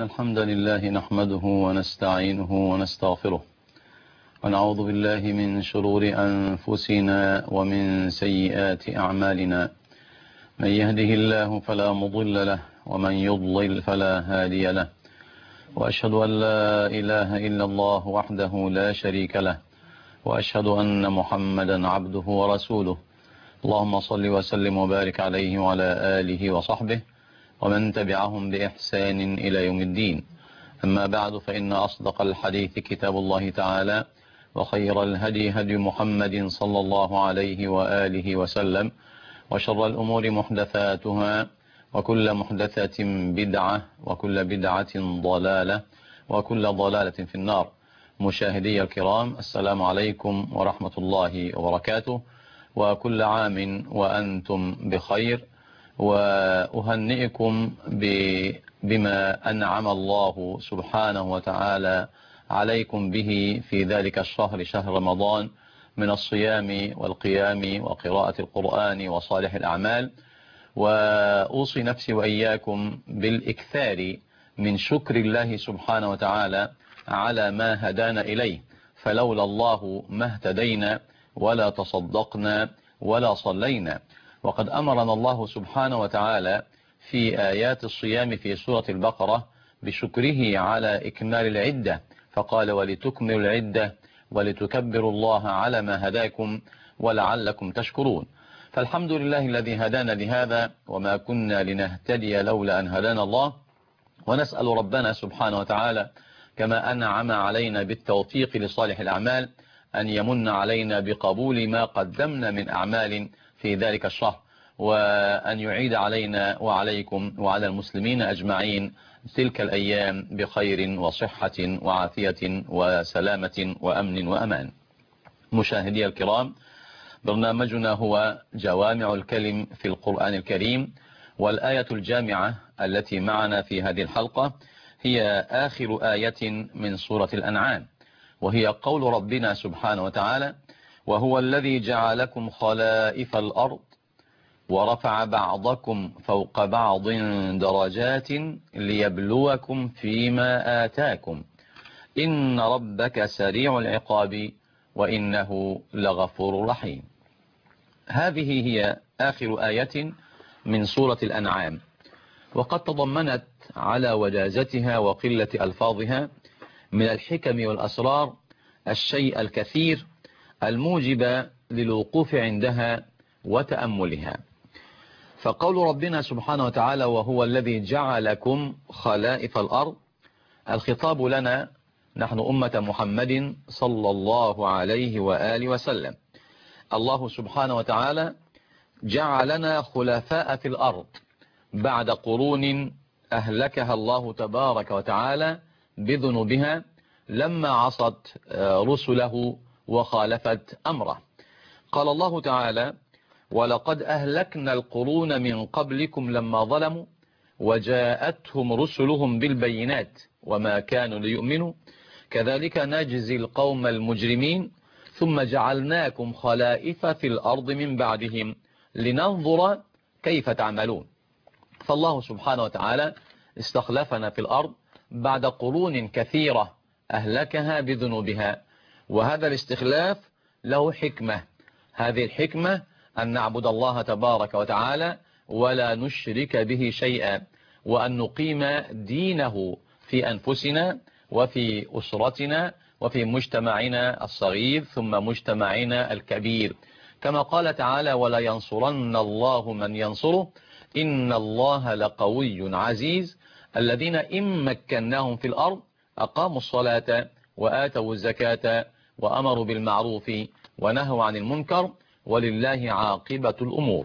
إن الحمد لله نحمده ونستعينه ونستغفره ونعوذ بالله من شرور أنفسنا ومن سيئات أعمالنا. من يهده الله فلا مضل له ومن يضلل فلا هادي له، وأشهد أن لا إله إلا الله وحده لا شريك له، وأشهد أن محمدا عبده ورسوله. اللهم صل وسلم وبارك عليه وعلى آله وصحبه ومن تبعهم بإحسان إلى يوم الدين. أما بعد، فإن أصدق الحديث كتاب الله تعالى، وخير الهدي هدي محمد صلى الله عليه وآله وسلم، وشر الأمور محدثاتها، وكل محدثة بدعة، وكل بدعة ضلالة، وكل ضلالة في النار. مشاهدي الكرام، السلام عليكم ورحمة الله وبركاته، وكل عام وأنتم بخير، وأهنئكم بما أنعم الله سبحانه وتعالى عليكم به في ذلك الشهر، شهر رمضان، من الصيام والقيام وقراءة القرآن وصالح الأعمال. وأوصي نفسي وإياكم بالإكثار من شكر الله سبحانه وتعالى على ما هدانا إليه، فلولا الله ما اهتدينا ولا تصدقنا ولا صلينا. وقد أمرنا الله سبحانه وتعالى في آيات الصيام في سورة البقرة بشكره على إكمال العدة، فقال: ولتكملوا العدة ولتكبروا الله على ما هداكم ولعلكم تشكرون. فالحمد لله الذي هدانا لهذا، وما كنا لنهتدي لولا أن هدانا الله. ونسأل ربنا سبحانه وتعالى كما أنعم علينا بالتوفيق لصالح الأعمال أن يمن علينا بقبول ما قدمنا من أعمال في ذلك الشهر، وأن يعيد علينا وعليكم وعلى المسلمين أجمعين تلك الأيام بخير وصحة وعافية وسلامة وأمن وأمان. مشاهدي الكرام، برنامجنا هو جوامع الكلم في القرآن الكريم، والآية الجامعة التي معنا في هذه الحلقة هي آخر آية من سورة الأنعام، وهي قول ربنا سبحانه وتعالى: وهو الذي جعلكم خلائف الأرض ورفع بعضكم فوق بعض درجات ليبلوكم فيما آتاكم إن ربك سريع العقاب وإنه لغفور رحيم. هذه هي آخر آية من سورة الأنعام، وقد تضمنت على وجازتها وقلة ألفاظها من الحكم والأسرار الشيء الكثير الموجب للوقوف عندها وتأملها. فقول ربنا سبحانه وتعالى: وهو الذي جعلكم خلائف الأرض، الخطاب لنا نحن أمة محمد صلى الله عليه وآله وسلم. الله سبحانه وتعالى جعلنا خلفاء في الأرض بعد قرون أهلكها الله تبارك وتعالى بذنوبها لما عصت رسله وخالفت أمره. قال الله تعالى: ولقد أهلكنا القرون من قبلكم لما ظلموا وجاءتهم رسلهم بالبينات وما كانوا ليؤمنوا كذلك نجزي القوم المجرمين ثم جعلناكم خلائف في الأرض من بعدهم لننظر كيف تعملون. فالله سبحانه وتعالى استخلفنا في الأرض بعد قرون كثيرة أهلكها بذنوبها، وهذا الاستخلاف له حكمة. هذه الحكمة أن نعبد الله تبارك وتعالى ولا نشرك به شيئا، وأن نقيم دينه في أنفسنا وفي أسرتنا وفي مجتمعنا الصغير ثم مجتمعنا الكبير، كما قال تعالى: ولا ينصرن الله من ينصره إن الله لقوي عزيز الذين إن مكناهم في الأرض أقاموا الصلاة وآتوا الزكاة وأمروا بالمعروف ونهوا عن المنكر ولله عاقبة الأمور.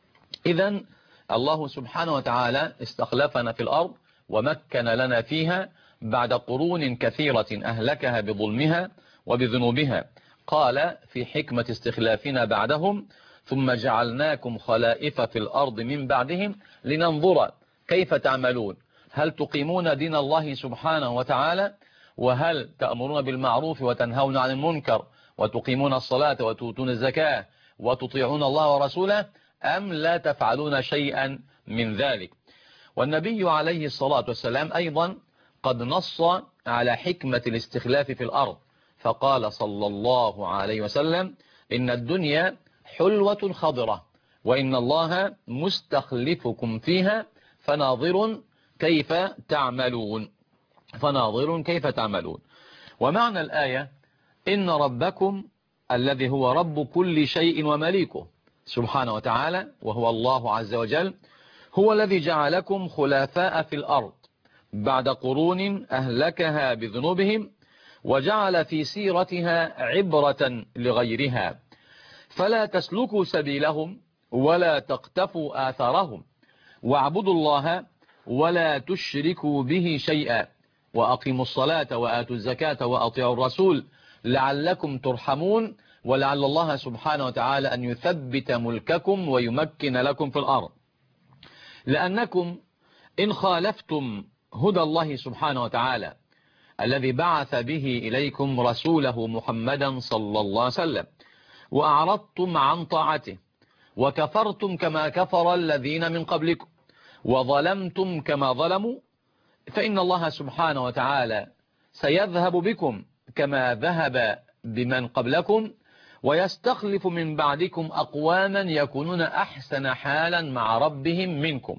إذن الله سبحانه وتعالى استخلفنا في الأرض ومكن لنا فيها بعد قرون كثيرة أهلكها بظلمها وبذنوبها. قال في حكمة استخلافنا بعدهم: ثم جعلناكم خلائف في الأرض من بعدهم لننظر كيف تعملون، هل تقيمون دين الله سبحانه وتعالى، وهل تأمرون بالمعروف وتنهون عن المنكر وتقيمون الصلاة وتؤتون الزكاة وتطيعون الله ورسوله، أم لا تفعلون شيئا من ذلك. والنبي عليه الصلاة والسلام أيضا قد نص على حكمة الاستخلاف في الأرض، فقال صلى الله عليه وسلم: إن الدنيا حلوة خضرة، وإن الله مستخلفكم فيها فناظر كيف تعملون. ومعنى الآية: إن ربكم الذي هو رب كل شيء ومليكه سبحانه وتعالى، وهو الله عز وجل، هو الذي جعلكم خلفاء في الأرض بعد قرون أهلكها بذنوبهم، وجعل في سيرتها عبرة لغيرها، فلا تسلكوا سبيلهم ولا تقتفوا آثارهم، واعبدوا الله ولا تشركوا به شيئا، وأقيموا الصلاة وآتوا الزكاة وأطيعوا الرسول لعلكم ترحمون، ولعل الله سبحانه وتعالى أن يثبت ملككم ويمكن لكم في الأرض. لأنكم إن خالفتم هدى الله سبحانه وتعالى الذي بعث به إليكم رسوله محمدا صلى الله عليه وسلم، وأعرضتم عن طاعته، وكفرتم كما كفر الذين من قبلكم، وظلمتم كما ظلموا، فإن الله سبحانه وتعالى سيذهب بكم كما ذهب بمن قبلكم، ويستخلف من بعدكم أقواما يكونون أحسن حالا مع ربهم منكم.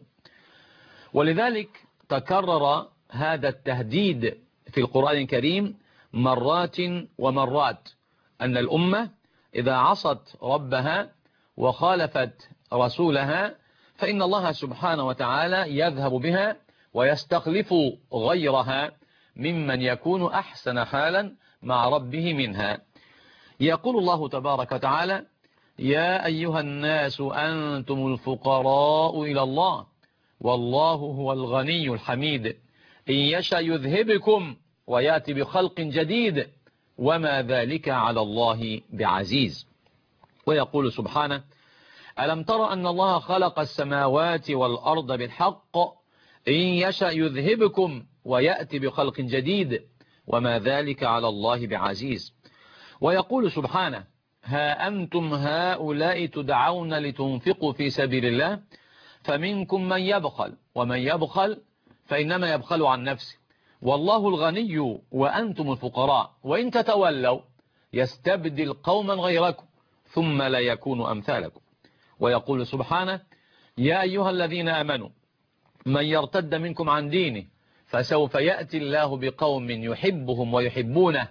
ولذلك تكرر هذا التهديد في القرآن الكريم مرات ومرات، أن الأمة إذا عصت ربها وخالفت رسولها فإن الله سبحانه وتعالى يذهب بها ويستخلف غيرها ممن يكون أحسن حالا مع ربه منها. يقول الله تبارك وتعالى: يا أيها الناس أنتم الفقراء إلى الله والله هو الغني الحميد، إن يشأ يذهبكم ويأتي بخلق جديد وما ذلك على الله بعزيز. ويقول سبحانه: ألم تر أن الله خلق السماوات والأرض بالحق، إن يشأ يذهبكم ويأتي بخلق جديد وما ذلك على الله بعزيز. ويقول سبحانه: ها أنتم هؤلاء تدعون لتنفقوا في سبيل الله فمنكم من يبخل، ومن يبخل فإنما يبخل عن نفسه، والله الغني وأنتم الفقراء، وإن تتولوا يستبدل قوما غيركم ثم لا يكونوا أمثالكم. ويقول سبحانه: يا أيها الذين آمنوا من يرتد منكم عن دينه فسوف يأتي الله بقوم يحبهم ويحبونه،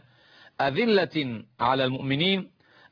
أذلة على المؤمنين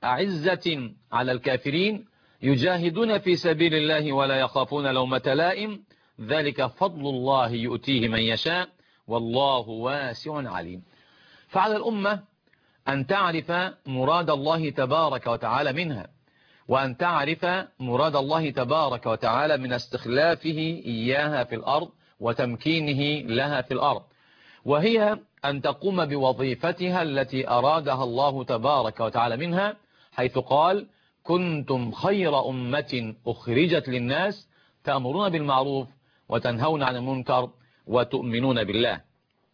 أعزة على الكافرين، يجاهدون في سبيل الله ولا يخافون لومة لائم، ذلك فضل الله يؤتيه من يشاء والله واسع عليم. فعلى الأمة أن تعرف مراد الله تبارك وتعالى منها، وأن تعرف مراد الله تبارك وتعالى من استخلافه إياها في الأرض وتمكينه لها في الأرض، وهي أن تقوم بوظيفتها التي أرادها الله تبارك وتعالى منها، حيث قال: كنتم خير أمة أخرجت للناس تأمرون بالمعروف وتنهون عن المنكر وتؤمنون بالله.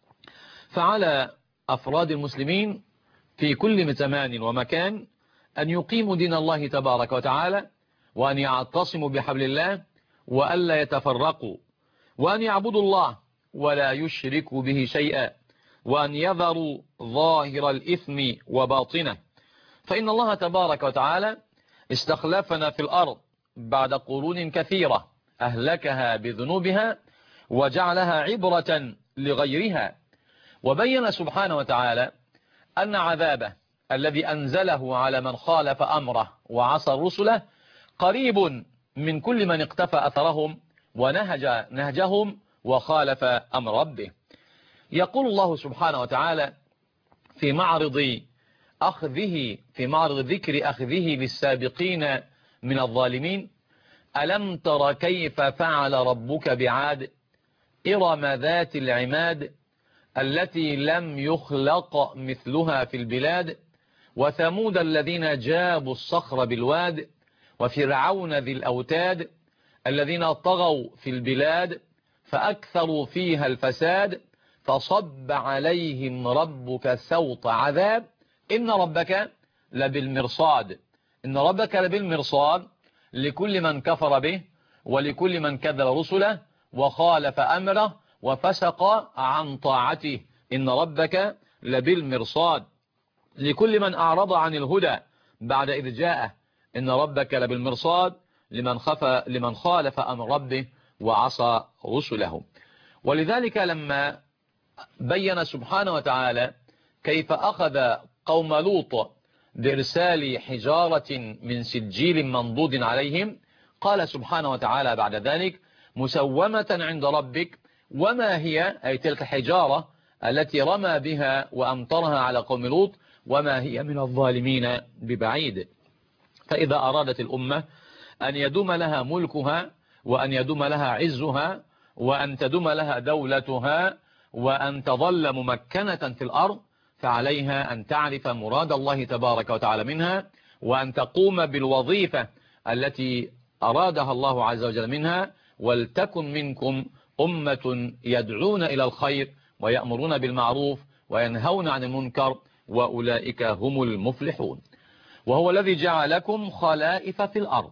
فعلى أفراد المسلمين في كل زمان ومكان أن يقيموا دين الله تبارك وتعالى، وأن يعتصموا بحبل الله وألا يتفرقوا، وأن يعبدوا الله ولا يشركوا به شيئا، وأن يذروا ظاهر الإثم وباطنه، فإن الله تبارك وتعالى استخلفنا في الأرض بعد قرون كثيرة أهلكها بذنوبها وجعلها عبرة لغيرها. وبين سبحانه وتعالى أن عذابه الذي أنزله على من خالف أمره وعصى رسله قريب من كل من اقتفى أثرهم ونهج نهجهم وخالف أمر ربه. يقول الله سبحانه وتعالى في معرض ذكر أخذه للسابقين من الظالمين: ألم تر كيف فعل ربك بعاد إرم ذات العماد التي لم يخلق مثلها في البلاد، وثمود الذين جابوا الصخر بالواد، وفرعون ذي الأوتاد الذين طغوا في البلاد فأكثروا فيها الفساد، فصب عليهم ربك سوط عذاب إن ربك لبالمرصاد لكل من كفر به ولكل من كذب رسله وخالف أمره وفسق عن طاعته. إن ربك لبالمرصاد لكل من أعرض عن الهدى بعد إذ جاءه. إن ربك لبالمرصاد لمن خالف أمر ربه وعصى رسله. ولذلك لما بين سبحانه وتعالى كيف أخذ قوم لوط بإرسال حجارة من سجيل منضود عليهم، قال سبحانه وتعالى بعد ذلك: مسومة عند ربك. وما هي أي تلك الحجارة التي رمى بها وأمطرها على قوم لوط؟ وما هي من الظالمين ببعيد. فإذا أرادت الأمة أن يدوم لها ملكها وأن يدوم لها عزها وأن تدوم لها دولتها وأن تظل ممكنة في الأرض، فعليها أن تعرف مراد الله تبارك وتعالى منها، وأن تقوم بالوظيفة التي أرادها الله عز وجل منها. ولتكن منكم أمة يدعون إلى الخير ويأمرون بالمعروف وينهون عن المنكر وأولئك هم المفلحون. وهو الذي جعلكم خلائف في الأرض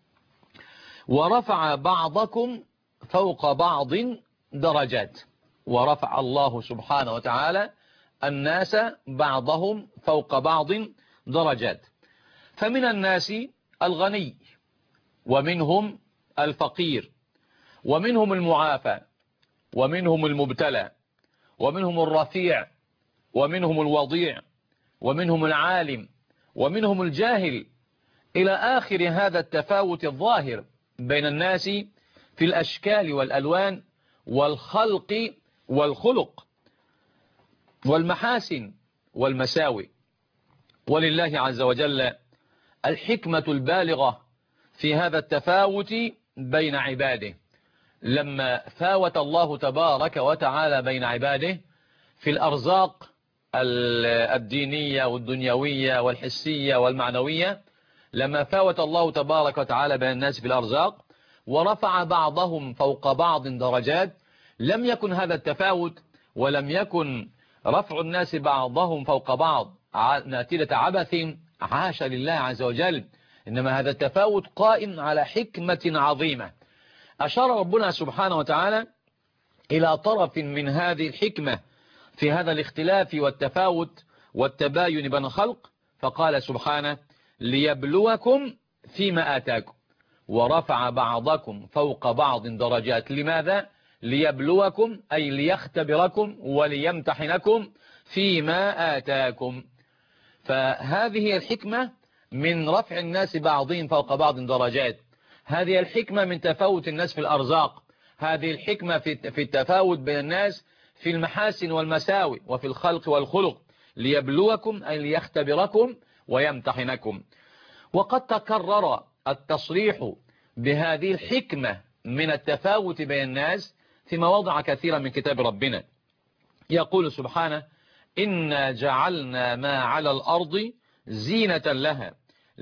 ورفع بعضكم فوق بعض درجات. ورفع الله سبحانه وتعالى الناس بعضهم فوق بعض درجات. فمن الناس الغني، ومنهم الفقير، ومنهم المعافى، ومنهم المبتلى، ومنهم الرفيع، ومنهم الوضيع، ومنهم العالم، ومنهم الجاهل، إلى آخر هذا التفاوت الظاهر بين الناس في الأشكال والألوان والخلق والخلق والمحاسن والمساوي. ولله عز وجل الحكمة البالغة في هذا التفاوت بين عباده، لما فاوت الله تبارك وتعالى بين عباده في الأرزاق الدينية والدنيوية والحسية والمعنوية. لما فاوت الله تبارك وتعالى بين الناس في الأرزاق ورفع بعضهم فوق بعض درجات، لم يكن هذا التفاوت ولم يكن رفع الناس بعضهم فوق بعض نتيجة عبث، عاش لله عز وجل، إنما هذا التفاوت قائم على حكمة عظيمة. أشار ربنا سبحانه وتعالى إلى طرف من هذه الحكمة في هذا الاختلاف والتفاوت والتباين بين الخلق، فقال سبحانه: ليبلوكم فيما آتاكم ورفع بعضكم فوق بعض درجات. لماذا؟ ليبلوكم أي ليختبركم وليمتحنكم فيما آتاكم. فهذه الحكمة من رفع الناس بعضهم فوق بعض درجات، هذه الحكمة من تفاوت الناس في الأرزاق، هذه الحكمة في التفاوت بين الناس في المحاسن والمساوي وفي الخلق والخلق. ليبلوكم أي ليختبركم ويمتحنكم. وقد تكرر التصريح بهذه الحكمة من التفاوت بين الناس في مواضع كثيرة من كتاب ربنا. يقول سبحانه: إنا جعلنا ما على الأرض زينة لها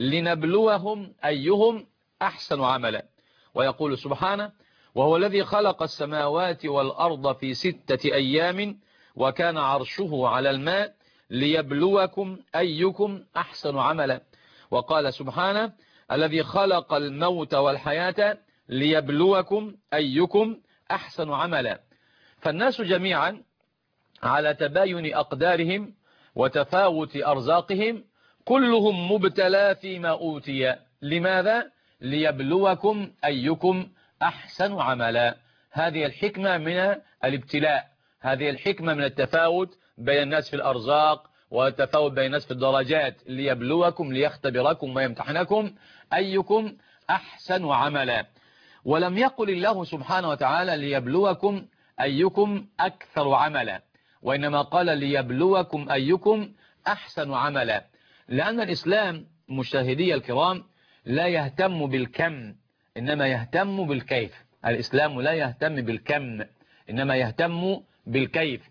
لنبلوهم أيهم أحسن عملا. ويقول سبحانه: وهو الذي خلق السماوات والأرض في 6 أيام وكان عرشه على الماء ليبلوكم أيكم أحسن عملا. وقال سبحانه: الذي خلق الموت والحياة ليبلوكم أيكم أحسن عملا. فالناس جميعا على تباين أقدارهم وتفاوت أرزاقهم، كلهم مبتلى فيما أوتي. لماذا؟ ليبلوكم أيكم أحسن عملا. هذه الحكمة من الابتلاء، هذه الحكمة من التفاوت بين الناس في الأرزاق والتفاوت بين الناس في الدرجات. ليبلوكم ليختبركم ويمتحنكم أيكم أحسن عملا. ولم يقل الله سبحانه وتعالى ليبلوكم أيكم أكثر عملا، وإنما قال ليبلوكم أيكم أحسن عملا، لأن الإسلام مشاهدي الكرام لا يهتم بالكم إنما يهتم بالكيف. الإسلام لا يهتم بالكم إنما يهتم بالكيف.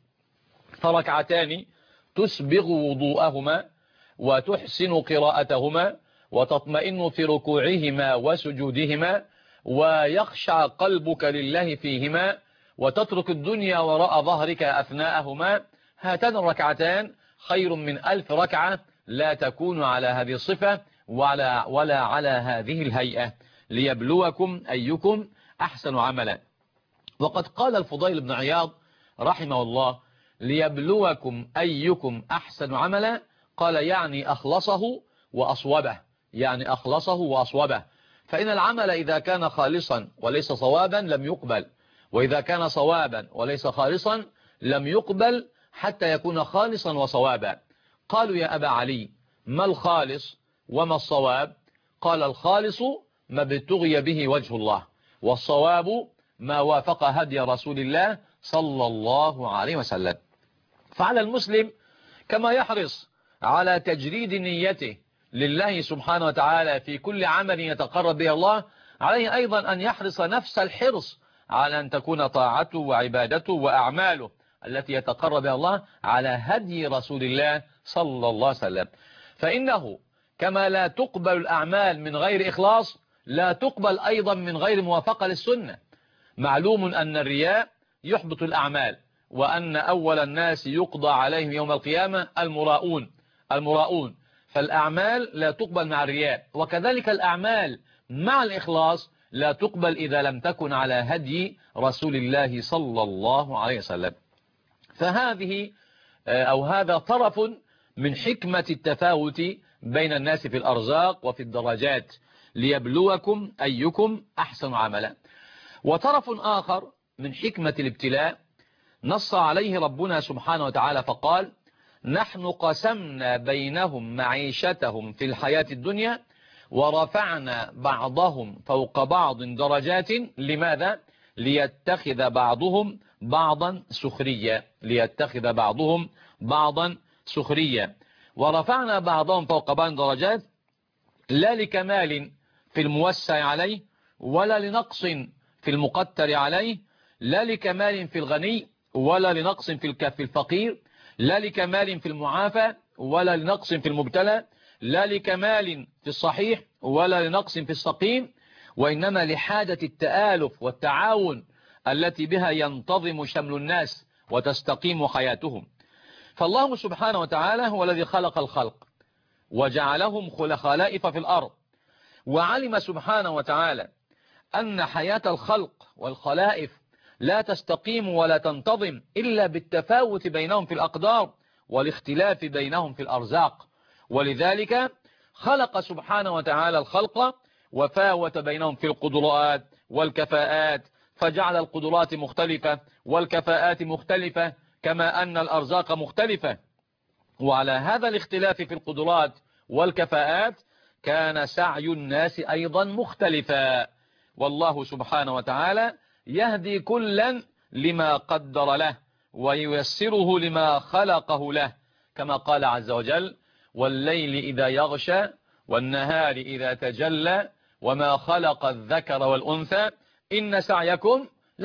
فركعتان تسبغ وضوءهما وتحسن قراءتهما وتطمئن في ركوعهما وسجودهما ويخشع قلبك لله فيهما وتترك الدنيا وراء ظهرك أثناءهما، هاتان الركعتان خير من 1000 ركعة لا تكون على هذه الصفة ولا على هذه الهيئة. ليبلوكم أيكم أحسن عملا. وقد قال الفضيل بن عياض رحمه الله: ليبلوكم أيكم أحسن عملا. قال يعني أخلصه وأصوبه، يعني أخلصه وأصوبه. فإن العمل إذا كان خالصا وليس صوابا لم يقبل، وإذا كان صوابا وليس خالصا لم يقبل حتى يكون خالصا وصوابا. قالوا: يا أبا علي، ما الخالص وما الصواب؟ قال: الخالص ما ابتغي به وجه الله، والصواب ما وافق هدي رسول الله صلى الله عليه وسلم. فعلى المسلم كما يحرص على تجريد نيته لله سبحانه وتعالى في كل عمل يتقرب به الله، عليه أيضا أن يحرص نفس الحرص على أن تكون طاعته وعبادته وأعماله التي يتقرب بها الله على هدي رسول الله صلى الله عليه وسلم. فإنه كما لا تقبل الأعمال من غير إخلاص، لا تقبل أيضا من غير موافقة للسنة. معلوم أن الرياء يحبط الأعمال، وأن أول الناس يقضى عليهم يوم القيامة المراؤون. فالأعمال لا تقبل مع الرياء، وكذلك الأعمال مع الإخلاص لا تقبل إذا لم تكن على هدي رسول الله صلى الله عليه وسلم. فهذه أو هذا طرف من حكمة التفاوت بين الناس في الأرزاق وفي الدرجات، ليبلوكم أيكم أحسن عملا. وطرف آخر من حكمة الابتلاء نص عليه ربنا سبحانه وتعالى فقال: نحن قسمنا بينهم معيشتهم في الحياة الدنيا ورفعنا بعضهم فوق بعض درجات. لماذا؟ ليتخذ بعضهم بعضا سخريا. ورفعنا بعضهم فوق بعض درجات، لا لكمال في الموسع عليه، ولا لنقص في المقتر عليه، لا لكمال في الغني ولا لنقص في الفقير، لا لكمال في المعافى ولا لنقص في المبتلى، لا لكمال في الصحيح ولا لنقص في السقيم، وإنما لحاجة التآلف والتعاون التي بها ينتظم شمل الناس وتستقيم حياتهم. فالله سبحانه وتعالى هو الذي خلق الخلق وجعلهم خلائف في الأرض، وعلم سبحانه وتعالى أن حياة الخلق والخلائف لا تستقيم ولا تنتظم إلا بالتفاوت بينهم في الأقدار والاختلاف بينهم في الأرزاق. ولذلك خلق سبحانه وتعالى الخلق وفاوت بينهم في القدرات والكفاءات، فجعل القدرات مختلفة والكفاءات مختلفة، كما أن الأرزاق مختلفة. وعلى هذا الاختلاف في القدرات والكفاءات كان سعي الناس أيضا مختلفا، والله سبحانه وتعالى يهدي كلا لما قدر له وييسره لما خلقه له، كما قال عز وجل: والليل إذا يغشى والنهار إذا تجلى وما خلق الذكر والأنثى إن سعيكم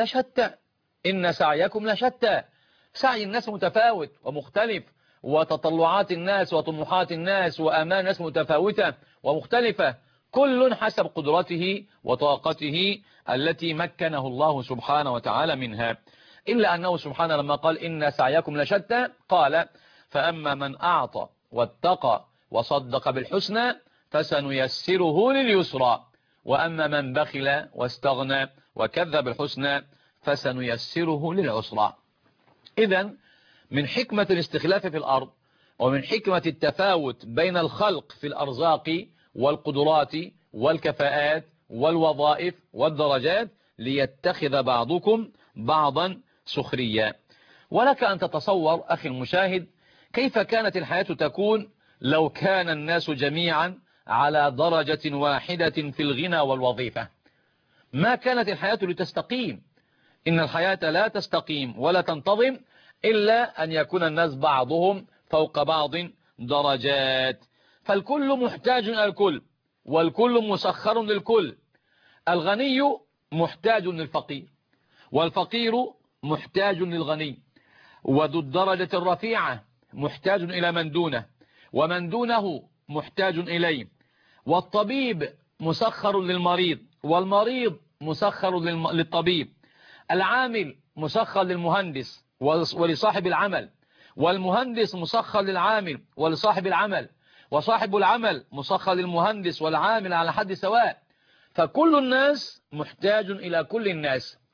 لشتى. سعي الناس متفاوت ومختلف، وتطلعات الناس وطموحات الناس وآمال الناس متفاوتة ومختلفة، كل حسب قدرته وطاقته التي مكنه الله سبحانه وتعالى منها. إلا أنه سبحانه لما قال إن سعيكم لشتى قال: فأما من أعطى واتقى وصدق بالحسنى فسنيسره لليسرى، وأما من بخل واستغنى وكذب بالحسنى فسنيسره للعسرى. إذن من حكمة الاستخلاف في الأرض ومن حكمة التفاوت بين الخلق في الأرزاق والقدرات والكفاءات والوظائف والدرجات ليتخذ بعضكم بعضا سخريا. ولك أن تتصور أخي المشاهد كيف كانت الحياة تكون لو كان الناس جميعا على درجة واحدة في الغنى والوظيفة. ما كانت الحياة لتستقيم. إن الحياة لا تستقيم ولا تنتظم إلا أن يكون الناس بعضهم فوق بعض درجات. فالكل محتاج إلى الكل، والكل مسخر للكل. الغني محتاج للفقير، والفقير محتاج للغني، وذو الدرجة الرفيعة محتاج إلى من دونه، ومن دونه محتاج إليه. والطبيب مسخر للمريض، والمريض مسخر للطبيب. العامل مسخر للمهندس ولصاحب العمل، والمهندس مسخر للعامل ولصاحب العمل، وصاحب العمل مسخر للمهندس والعامل على حد سواء. فكل الناس محتاج إلى كل الناس،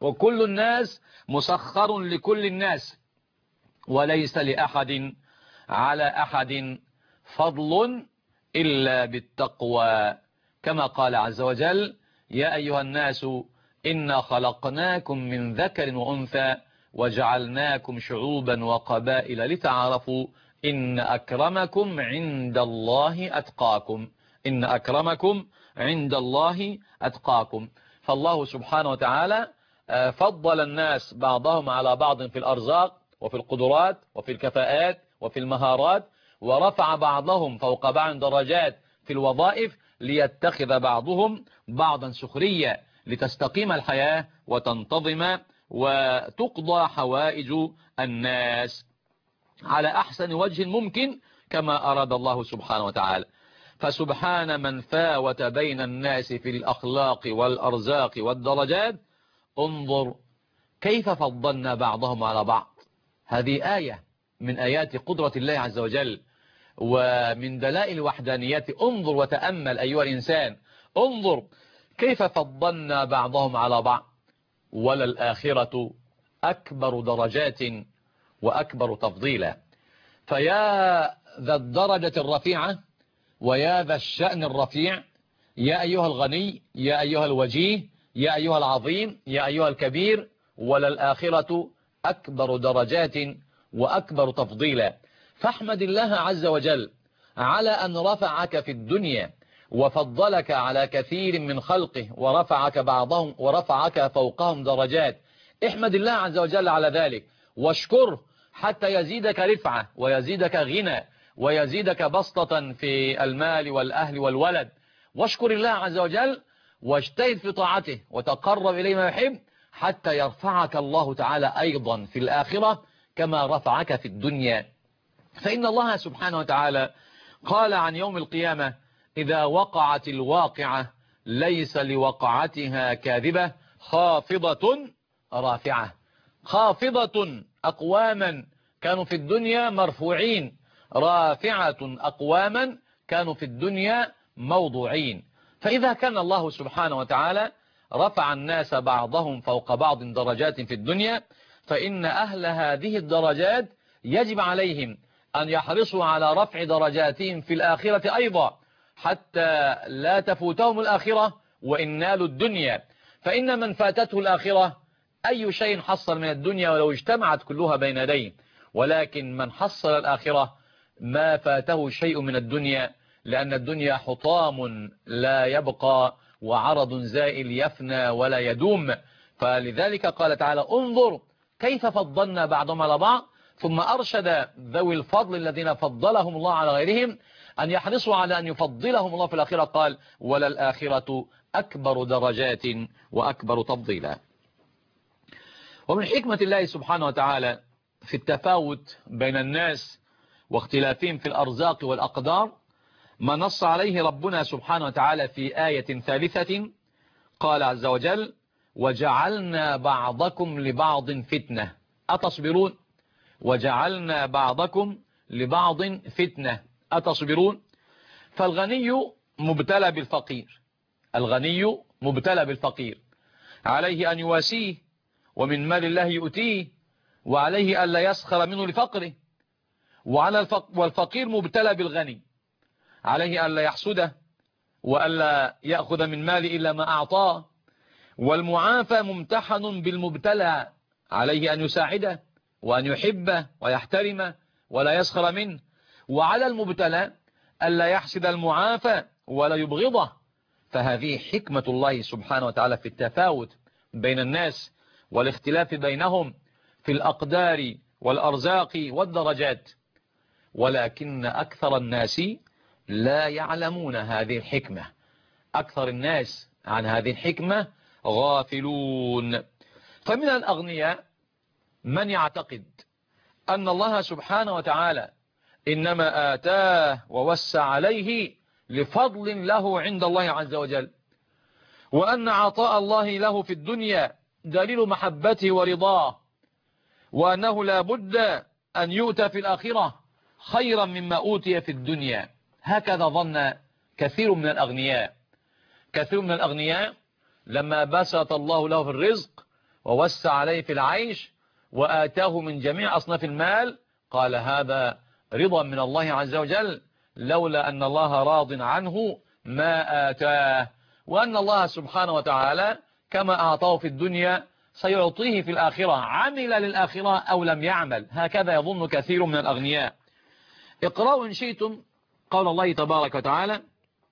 وكل الناس مسخر لكل الناس، وليس لأحد على أحد فضل إلا بالتقوى، كما قال عز وجل: يا أيها الناس إنا خلقناكم من ذكر وأنثى وجعلناكم شعوبا وقبائل لتعارفوا إن أكرمكم عند الله أتقاكم. إن أكرمكم عند الله أتقاكم. فالله سبحانه وتعالى فضل الناس بعضهم على بعض في الأرزاق وفي القدرات وفي الكفاءات وفي المهارات، ورفع بعضهم فوق بعض درجات في الوظائف، ليتخذ بعضهم بعضا سخرية، لتستقيم الحياة وتنتظم وتقضى حوائج الناس على أحسن وجه ممكن كما أراد الله سبحانه وتعالى. فسبحان من فاوت بين الناس في الأخلاق والأرزاق والدرجات. انظر كيف فضلنا بعضهم على بعض. هذه آية من آيات قدرة الله عز وجل ومن دلائل وحدانيته. انظر وتأمل أيها الإنسان، انظر كيف فضلنا بعضهم على بعض. وللآخرة أكبر درجات وأكبر تفضيلا. فيا ذا الدرجة الرفيعة ويا ذا الشأن الرفيع، يا أيها الغني، يا أيها الوجيه، يا أيها العظيم، يا أيها الكبير، وللآخرة أكبر درجات وأكبر تفضيلا. فاحمد الله عز وجل على أن رفعك في الدنيا وفضلك على كثير من خلقه، ورفعك بعضهم ورفعك فوقهم درجات. احمد الله عز وجل على ذلك واشكره حتى يزيدك رفعة ويزيدك غنى ويزيدك بسطة في المال والأهل والولد. واشكر الله عز وجل واجتهد في طاعته وتقرب إليه ما يحب، حتى يرفعك الله تعالى أيضا في الآخرة كما رفعك في الدنيا. فإن الله سبحانه وتعالى قال عن يوم القيامة: إذا وقعت الواقعة ليس لوقعتها كاذبة خافضة رافعة. خافضة أقواما كانوا في الدنيا مرفوعين، رافعة أقواما كانوا في الدنيا موضوعين. فإذا كان الله سبحانه وتعالى رفع الناس بعضهم فوق بعض درجات في الدنيا، فإن أهل هذه الدرجات يجب عليهم أن يحرصوا على رفع درجاتهم في الآخرة أيضا، حتى لا تفوتهم الآخرة وإن نالوا الدنيا. فإن من فاتته الآخرة أي شيء حصل من الدنيا ولو اجتمعت كلها بين يديه، ولكن من حصل الآخرة ما فاته شيء من الدنيا، لأن الدنيا حطام لا يبقى وعرض زائل يفنى ولا يدوم. فلذلك قال تعالى: انظر كيف فضلنا بعضهم على بعض. ثم أرشد ذوي الفضل الذين فضلهم الله على غيرهم أن يحرصوا على أن يفضلهم الله في الآخرة. قال: وللآخرة أكبر درجات وأكبر تفضيلا. ومن حكمة الله سبحانه وتعالى في التفاوت بين الناس واختلافهم في الأرزاق والأقدار ما نص عليه ربنا سبحانه وتعالى في آية ثالثة. قال عز وجل: وجعلنا بعضكم لبعض فتنة أتصبرون. وجعلنا بعضكم لبعض فتنة أتصبرون. فالغني مبتلى بالفقير، الغني مبتلى بالفقير، عليه أن يواسيه ومن مال الله يؤتيه، وعليه ألا يسخر منه لفقره. والفقير مبتلى بالغني، عليه ألا يحسده وألا يأخذ من مال إلا ما أعطاه. والمعافى ممتحن بالمبتلى، عليه أن يساعده وأن يحبه ويحترمه ولا يسخر منه. وعلى المبتلى ألا يحسد المعافى ولا يبغضه. فهذه حكمة الله سبحانه وتعالى في التفاوت بين الناس والاختلاف بينهم في الأقدار والأرزاق والدرجات. ولكن أكثر الناس لا يعلمون هذه الحكمة. أكثر الناس عن هذه الحكمة غافلون. فمن الأغنياء من يعتقد أن الله سبحانه وتعالى إنما آتاه ووسع عليه لفضل له عند الله عز وجل، وأن عطاء الله له في الدنيا دليل محبته ورضاه، وأنه لا بد أن يؤتى في الآخرة خيرا مما أوتي في الدنيا. هكذا ظن كثير من الأغنياء. كثير من الأغنياء لما بسط الله له في الرزق ووسع عليه في العيش وآتاه من جميع أصناف المال، قال هذا رضا من الله عز وجل، لولا أن الله راض عنه ما آتاه، وأن الله سبحانه وتعالى كما أعطاه في الدنيا سيعطيه في الآخرة، عمل للآخرة أو لم يعمل، هكذا يظن كثير من الأغنياء. اقرأوا إن شئتم قول الله تبارك وتعالى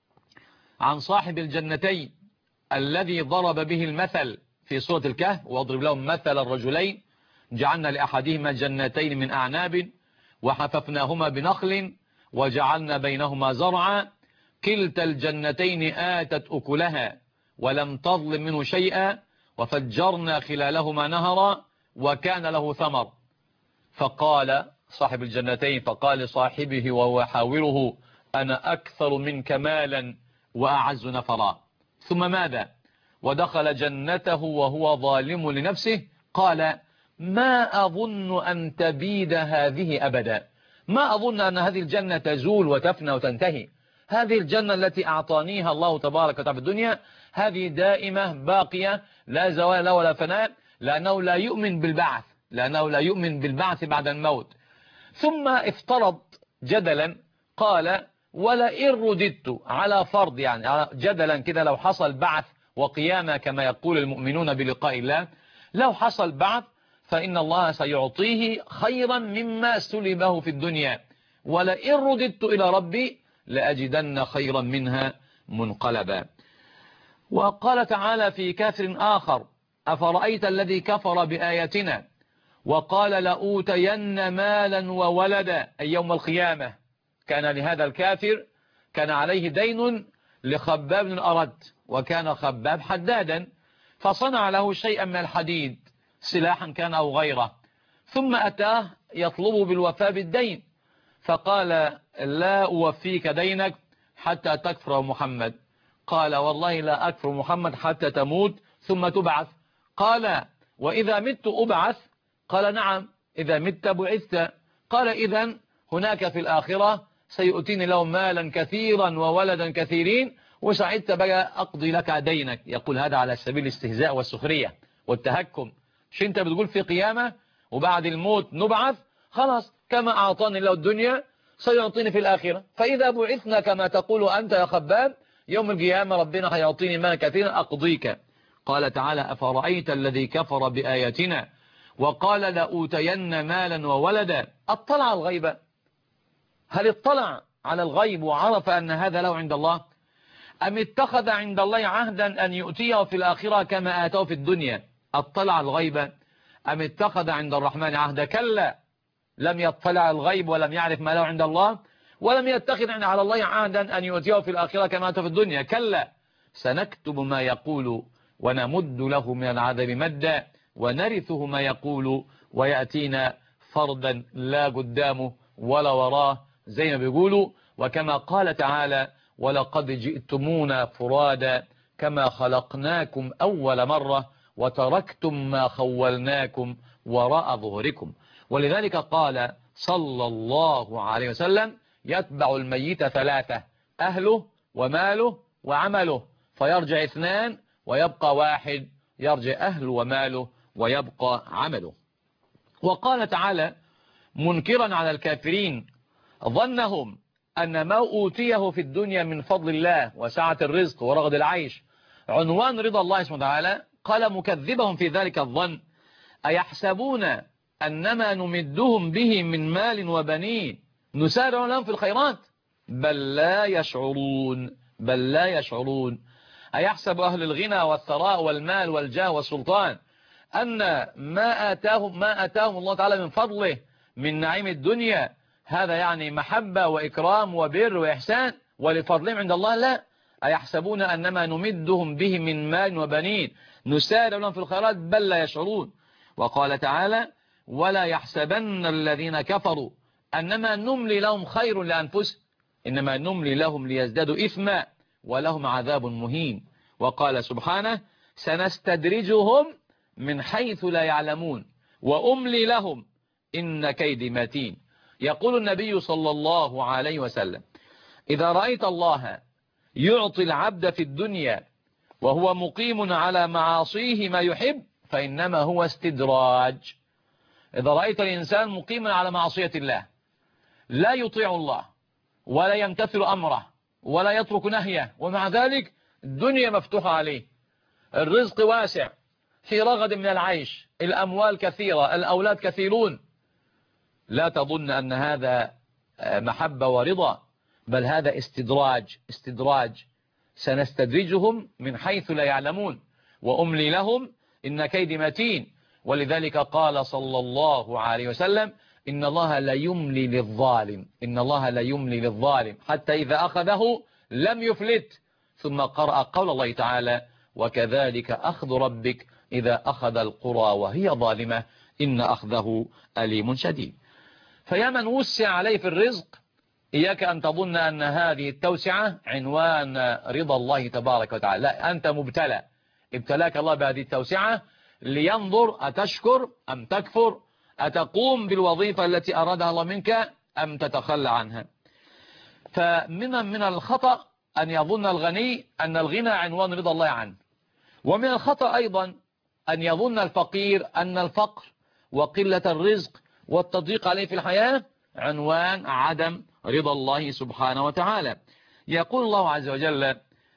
عن صاحب الجنتين الذي ضرب به المثل في سورة الكهف، واضرب لهم مثل الرجلين جعلنا لأحدهما جنتين من أعناب وحففناهما بنخل وجعلنا بينهما زرعا كلتا الجنتين آتت أكلها ولم تظلم منه شيئا وفجرنا خلالهما نهرا وكان له ثمر. فقال صاحب الجنتين فقال لصاحبه وهو يحاوره أنا أكثر منك مالا وأعز نفرا. ثم ماذا؟ ودخل جنته وهو ظالم لنفسه قال ما أظن أن تبيد هذه أبدا، ما أظن أن هذه الجنة تزول وتفنى وتنتهي، هذه الجنة التي أعطانيها الله تبارك وتعالى في الدنيا هذه دائمة باقية لا زوال ولا فناء، لأنه لا يؤمن بالبعث، لأنه لا يؤمن بالبعث بعد الموت. ثم افترض جدلا قال ولئن رددت، على فرض يعني جدلا كده، لو حصل بعث وقيامة كما يقول المؤمنون بلقاء الله، لو حصل بعث فإن الله سيعطيه خيرا مما سلبه في الدنيا، ولئن رددت إلى ربي لأجدن خيرا منها منقلبا. وقال تعالى في كافر آخر أفرأيت الذي كفر بآياتنا وقال لأوتين مالا وولدا، أي يوم القيامة كان لهذا الكافر كان عليه دين لخباب بن الأرت، وكان خباب حدادا فصنع له شيئا من الحديد سلاحا كان أو غيره، ثم أتاه يطلب بالوفاء بالدين فقال لا أوفيك دينك حتى تكفر محمد. قال والله لا أكفر محمد حتى تموت ثم تبعث. قال وإذا مت أبعث؟ قال نعم إذا مت بعثت. قال إذن هناك في الآخرة سيؤتيني لهم مالا كثيرا وولدا كثيرين وساعدت بقى أقضي لك دينك. يقول هذا على سبيل الاستهزاء والسخرية والتهكم، مش انت بتقول في قيامة وبعد الموت نبعث؟ خلاص كما أعطاني له الدنيا سيعطيني في الآخرة، فإذا بعثنا كما تقول أنت يا خباب يوم القيامة ربنا هيعطيني مالا كثيرا أقضيك. قال تعالى أفرأيت الذي كفر بآياتنا وقال لأوتين مالا وولدا، اطلع الغيب؟ هل اطلع على الغيب وعرف أن هذا له عند الله؟ أم اتخذ عند الله عهدا أن يؤتيه في الآخرة كما آتاه في الدنيا؟ اطلع الغيب؟ أم اتخذ عند الرحمن عهدا؟ كلا، لم يطلع الغيب ولم يعرف ما له عند الله، ولم يتخذ على الله عهدا أن يؤتيه في الآخرة كما آتاه في الدنيا. كلا، سنكتب ما يقول ونمد له من العذاب مدا ونرثه ما يقول ويأتينا فردا لا قدامه ولا وراه، زي ما بيقولوا. وكما قال تعالى ولقد جئتمونا فرادا كما خلقناكم أول مرة وتركتم ما خولناكم وراء ظهركم. ولذلك قال صلى الله عليه وسلم يتبع الميت ثلاثة: أهله وماله وعمله، فيرجع اثنان ويبقى واحد، يرجع أهله وماله ويبقى عمله. وقال تعالى منكرا على الكافرين ظنهم أن ما أوتيه في الدنيا من فضل الله وسعة الرزق ورغد العيش عنوان رضا الله سبحانه وتعالى، قال مكذبهم في ذلك الظن أيحسبون أنما نمدهم به من مال وبنين نسارع لهم في الخيرات بل لا يشعرون، بل لا يشعرون. أيحسب أهل الغنى والثراء والمال والجاه والسلطان أن ما أتاهم الله تعالى من فضله من نعيم الدنيا هذا يعني محبة وإكرام وبر وإحسان ولفضلهم عند الله؟ لا، أيحسبون أنما نمدهم به من مال وبنين نسارع لهم في الخيرات بل لا يشعرون. وقال تعالى ولا يحسبن الذين كفروا أنما نملي لهم خير لأنفسهم إنما نملي لهم ليزدادوا إثما ولهم عذاب مهين. وقال سبحانه سنستدرجهم من حيث لا يعلمون وأملي لهم إن كيدي متين. يقول النبي صلى الله عليه وسلم إذا رأيت الله يعطي العبد في الدنيا وهو مقيم على معاصيه ما يحب فإنما هو استدراج. إذا رأيت الإنسان مقيما على معصية الله لا يطيع الله ولا يمتثل أمره ولا يترك نهيه، ومع ذلك الدنيا مفتوحة عليه، الرزق واسع، في رغد من العيش، الأموال كثيرة، الأولاد كثيرون، لا تظن أن هذا محبة ورضا، بل هذا استدراج. سنستدرجهم من حيث لا يعلمون وأملي لهم إن كيدي متين. ولذلك قال صلى الله عليه وسلم إن الله لا يملي للظالم، إن الله لا يملي للظالم حتى إذا أخذه لم يفلت. ثم قرأ قول الله تعالى وكذلك أخذ ربك إذا أخذ القرى وهي ظالمة إن أخذه أليم شديد. فيا من وسع عليه في الرزق إياك أن تظن أن هذه التوسعة عنوان رضا الله تبارك وتعالى، لا، أنت مبتلى، ابتلاك الله بهذه التوسعة لينظر أتشكر أم تكفر، أتقوم بالوظيفة التي أرادها الله منك أم تتخلى عنها. فمن الخطأ أن يظن الغني أن الغنى عنوان رضا الله عنه، ومن الخطأ أيضا أن يظن الفقير أن الفقر وقلة الرزق والتضييق عليه في الحياة عنوان عدم رضا الله سبحانه وتعالى. يقول الله عز وجل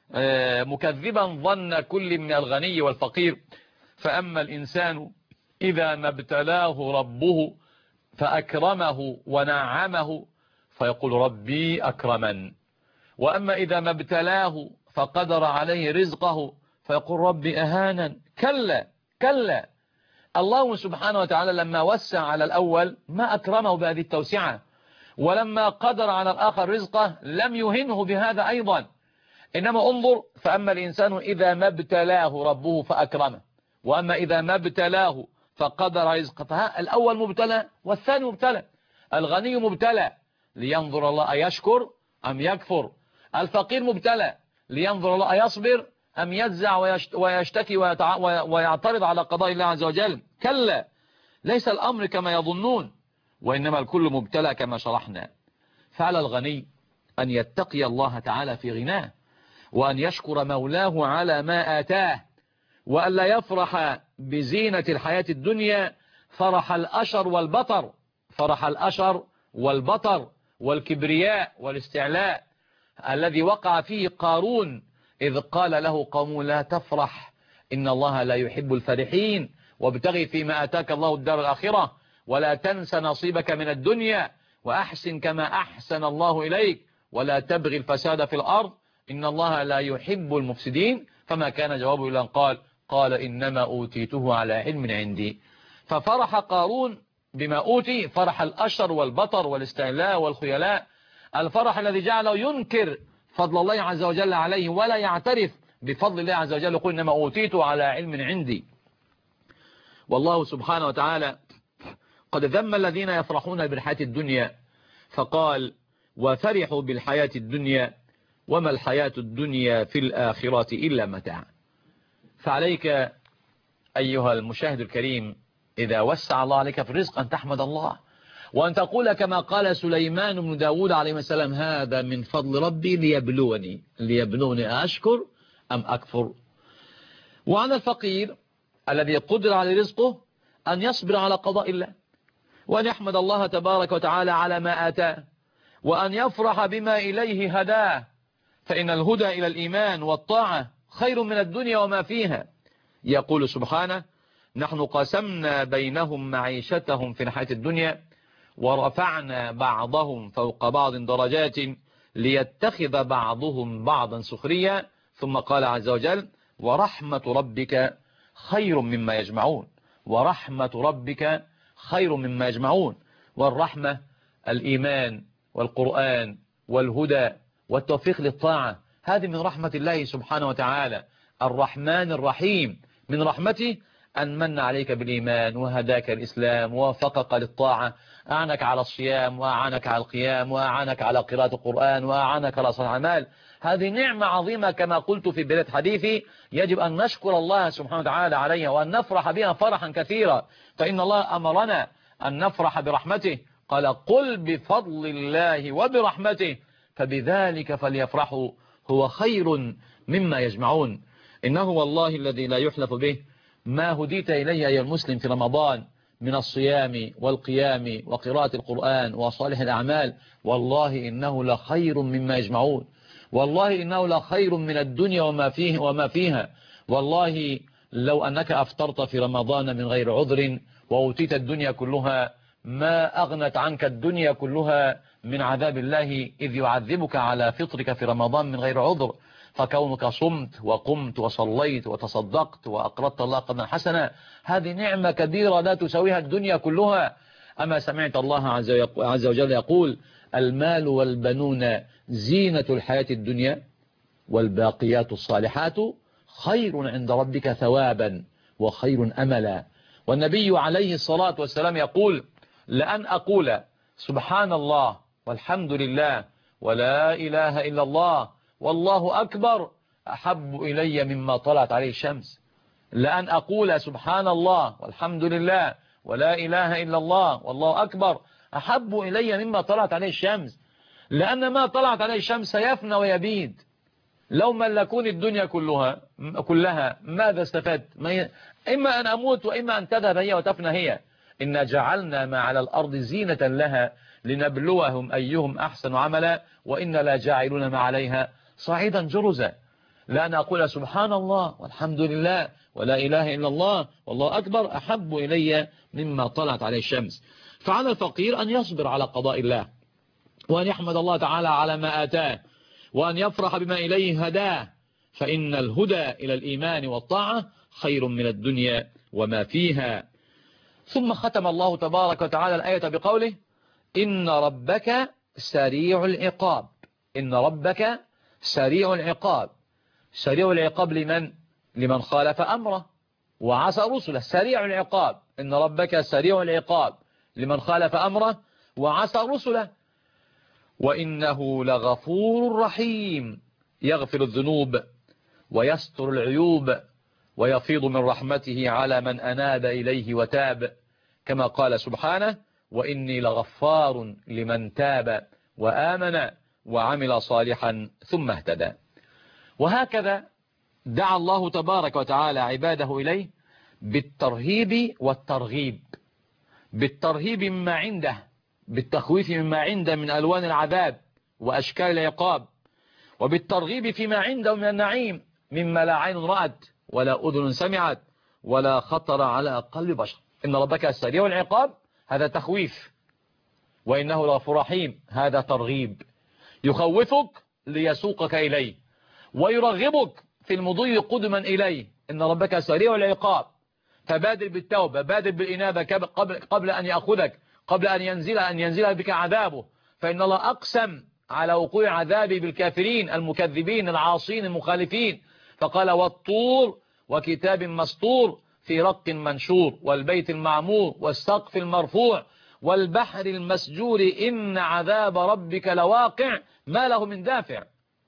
مكذبا ظن كل من الغني والفقير فأما الإنسان إذا ما ابتلاه ربه فأكرمه ونعمه فيقول ربي أكرمن، وأما إذا ما ابتلاه فقدر عليه رزقه فيقول ربي أهانا. كلا، الله سبحانه وتعالى لما وسع على الأول ما أكرمه بهذه التوسعة، ولما قدر على الآخر رزقه لم يهنه بهذا أيضا، إنما انظر فأما الإنسان إذا ما ابتلاه ربه فأكرمه، وأما إذا ما ابتلاه فقدر رزقه. فالأول مبتلى والثاني مبتلى. الغني مبتلى لينظر الله أيشكر أم يكفر، الفقير مبتلى لينظر الله أيصبر أم يجزع ويشتكي ويعترض على قضاء الله عز وجل. كلا، ليس الأمر كما يظنون، وإنما الكل مبتلى كما شرحنا. فعلى الغني أن يتقي الله تعالى في غناه، وأن يشكر مولاه على ما آتاه، وأن لا يفرح بزينة الحياة الدنيا فرح الأشر والبطر والكبرياء والاستعلاء الذي وقع فيه قارون إذ قال له قومه لا تفرح إن الله لا يحب الفرحين وابتغي فيما آتاك الله الدار الآخرة ولا تنس نصيبك من الدنيا وأحسن كما أحسن الله إليك ولا تبغي الفساد في الأرض إن الله لا يحب المفسدين. فما كان جوابه إلا أن قال إنما أوتيته على علم عندي. ففرح قارون بما أوتي، فرح الأشر والبطر والاستعلاء والخيلاء، الفرح الذي جعله ينكر فضل الله عز وجل عليه ولا يعترف بفضل الله عز وجل، يقول إنما أوتيته على علم عندي. والله سبحانه وتعالى قد ذم الذين يفرحون بالحياة الدنيا فقال وفرحوا بالحياة الدنيا وما الحياة الدنيا في الآخرة إلا متاع. فعليك أيها المشاهد الكريم إذا وسع الله عليك في الرزق أن تحمد الله، وأن تقول كما قال سليمان بن داود عليه السلام هذا من فضل ربي ليبلوني أشكر أم أكفر. وعن الفقير الذي قدر على رزقه أن يصبر على قضاء الله، وأن يحمد الله تبارك وتعالى على ما آتاه، وأن يفرح بما إليه هداه، فإن الهدى إلى الإيمان والطاعة خير من الدنيا وما فيها. يقول سبحانه نحن قسمنا بينهم معيشتهم في الحياة الدنيا ورفعنا بعضهم فوق بعض درجات ليتخذ بعضهم بعضا سخريا. ثم قال عز وجل ورحمة ربك خير مما يجمعون. ورحمة ربك خير مما يجمعون. والرحمة الإيمان والقرآن والهدى والتوفيق للطاعة، هذه من رحمة الله سبحانه وتعالى الرحمن الرحيم. من رحمته أن من عليك بالإيمان وهداك الإسلام ووفقك للطاعة، أعنك على الصيام وأعنك على القيام وأعنك على قراءة القرآن وأعنك على صلاة الأعمال. هذه نعمة عظيمة كما قلت في بداية حديثي، يجب أن نشكر الله سبحانه وتعالى عليها وأن نفرح بها فرحا كثيرا، فإن الله أمرنا أن نفرح برحمته، قال قل بفضل الله وبرحمته فبذلك فليفرحوا هو خير مما يجمعون. إنه والله الذي لا يحلف به ما هديت إليه أيها المسلم في رمضان من الصيام والقيام وقراءة القرآن وصالح الأعمال، والله إنه لخير مما يجمعون، والله إنه لخير من الدنيا وما فيها. والله لو أنك أفطرت في رمضان من غير عذر وأوتيت الدنيا كلها ما أغنت عنك الدنيا كلها من عذاب الله إذ يعذبك على فطرك في رمضان من غير عذر. فكونك صمت وقمت وصليت وتصدقت وأقرضت الله قرضا حسنا هذه نعمة كبيرة لا تساويها الدنيا كلها. أما سمعت الله عز وجل يقول: المال والبنون زينة الحياة الدنيا والباقيات الصالحات خير عند ربك ثوابا وخير أملا. والنبي عليه الصلاة والسلام يقول: لأن أقول سبحان الله والحمد لله ولا إله إلا الله والله أكبر أحب إلي مما طلعت عليه الشمس. لأن أقول سبحان الله والحمد لله ولا إله إلا الله والله أكبر أحب إلي مما طلعت عليه الشمس، لأن ما طلعت عليه الشمس يفنى ويبيد. لو ملكون الدنيا كلها ماذا استفدت؟ إما أن أموت وإما أن تذهب هي وتفنى هي. إن جعلنا ما على الأرض زينة لها لنبلوهم أيهم أحسن عملا وإن لا جاعلون ما عليها صعيدا جرزا. لأن أقول سبحان الله والحمد لله ولا إله إلا الله والله أكبر أحب إلي مما طلعت عليه الشمس. فعلى الفقير أن يصبر على قضاء الله وأن يحمد الله تعالى على ما آتاه وأن يفرح بما إليه هداه، فإن الهدى إلى الإيمان والطاعة خير من الدنيا وما فيها. ثم ختم الله تبارك وتعالى الآية بقوله: إن ربك سريع العقاب. إن ربك سريع العقاب. سريع العقاب لمن خالف أمره وعصى رسله. سريع العقاب. إن ربك سريع العقاب لمن خالف أمره وعصى رسله. وإنه لغفور رحيم يغفر الذنوب ويستر العيوب ويفيض من رحمته على من أناب إليه وتاب، كما قال سبحانه: وإني لغفار لمن تاب وآمن وعمل صالحا ثم اهتدى. وهكذا دعا الله تبارك وتعالى عباده إليه بالترهيب والترغيب. بالترهيب مما عنده، بالتخويف مما عنده من ألوان العذاب وأشكال العقاب، وبالترغيب فيما عنده من النعيم مما لا عين رأت ولا أذن سمعت ولا خطر على قلب بشر. إن ربك سريع العقاب هذا تخويف، وإنه لغفور رحيم هذا ترغيب. يخوفك ليسوقك إليه ويرغبك في المضي قدما إليه. إن ربك سريع العقاب، فبادر بالتوبة، بادر بالإنابة قبل أن يأخذك، قبل أن ينزل بك عذابه. فإن الله أقسم على وقوع عذابه بالكافرين المكذبين العاصين المخالفين، فقال: والطور وكتاب مسطور في رق منشور والبيت المعمور والسقف المرفوع والبحر المسجور إن عذاب ربك لواقع ما له من دافع